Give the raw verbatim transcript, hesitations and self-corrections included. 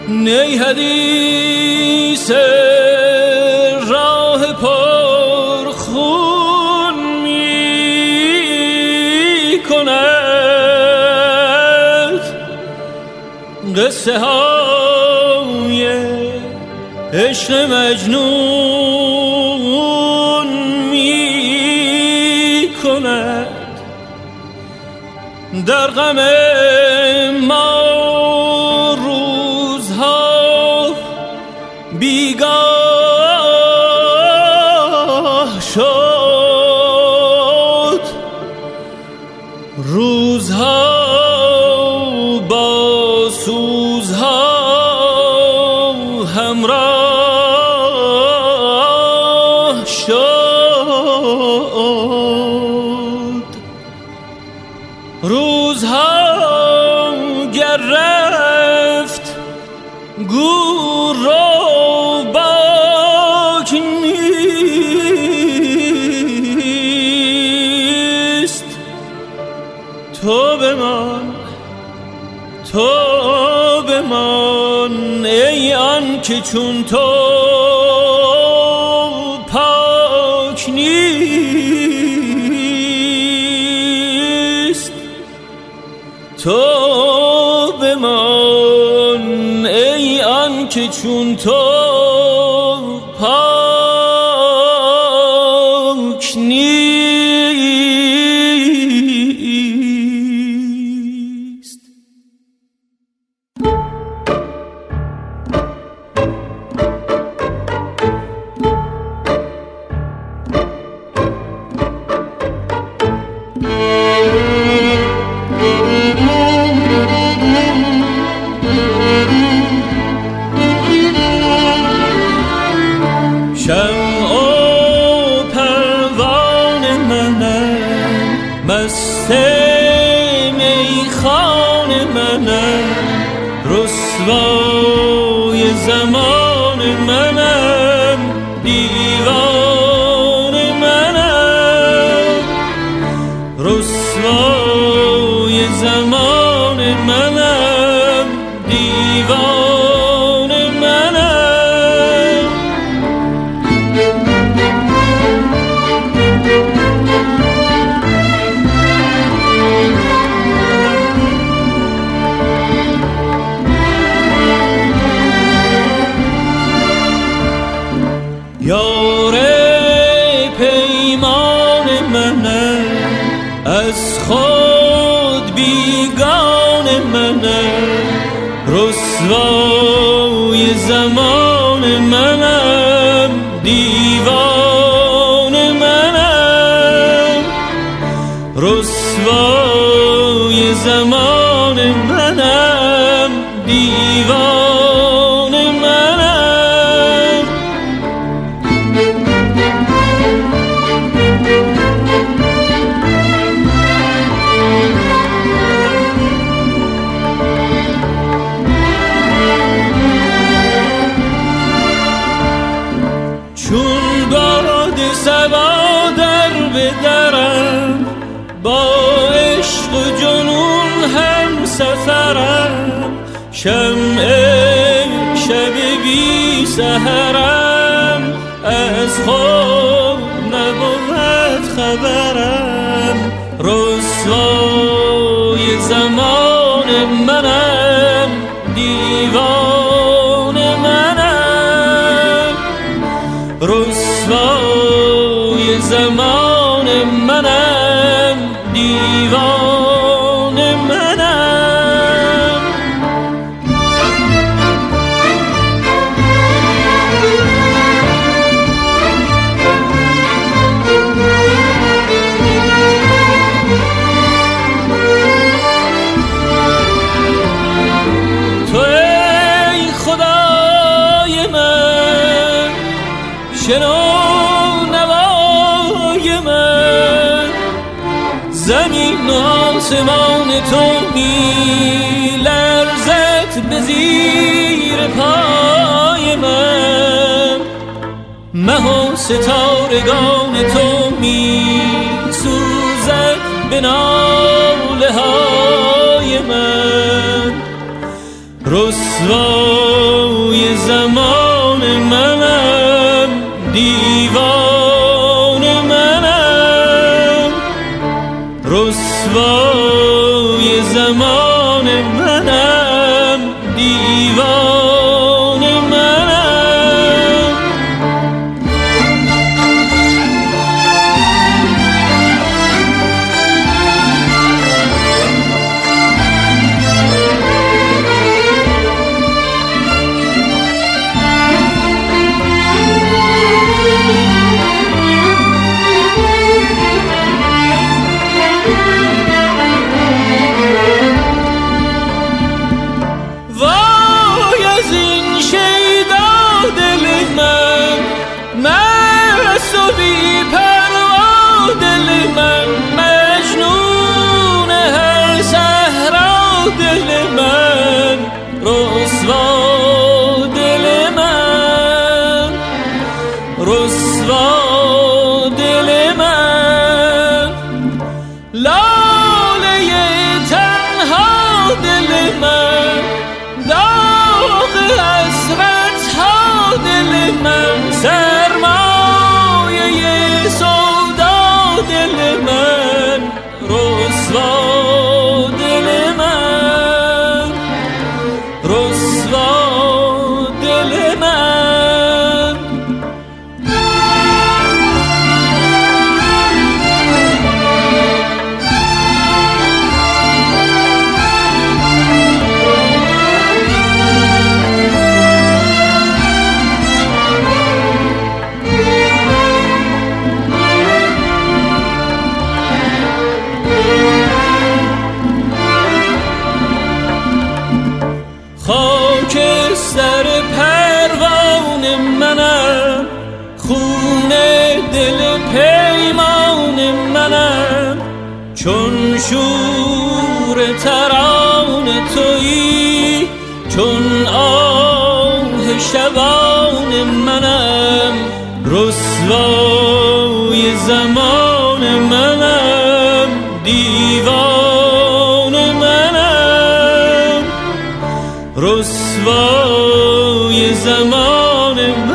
نی حدیث راه پر خون می کند، قصه های عشق مجنون می کند. در غم ما روزها بیگاه شد، روزها با سوزها همراه شد. روزها گر رفت گور رو باک نیست، تو بمان تو بمان ای آن که چون تو پاک نیست، تو بمان ای آن که چون تو پاک نیست. شمع و پروانه منم، مست میخانه منم، رسوای زمان منم، دیوانه منم، رسوای زمان منم، دیوانه منم. یار پیمان منم، از خود بیگانه منم، رسوای زمان منم، دیوانه منم، رسوای زمان منم، دیوانه منم. چون باد صبا در بدرم، با عشق و جنون هم سفرم، شمع شب بی سحرم، از خود نبود خبرم، رسوای زمان منم، دیوانه منم، رسوای زمان منم، دیوانه منم. تو ای خدای من، شنو نوای من، زمین و آسمان تو می لرزد به زیر پای من، مه و ستارگان تو می سوزد به ناله های من، رسوا زمان منم، دیوان منم، رسوای زمان منم، دیوان منم. رسوا دل من، لاله تنها دل من، داغ حسرت ها دل من، سرمایه سودا دل من، رسوا دل من، رسوا دل من. خاکستر پروان منم، خون دل پیمان منم، چون شور تران تویی، چون آه شبان منم، رسوای زمان منم، دیوان منم، رسوای زمان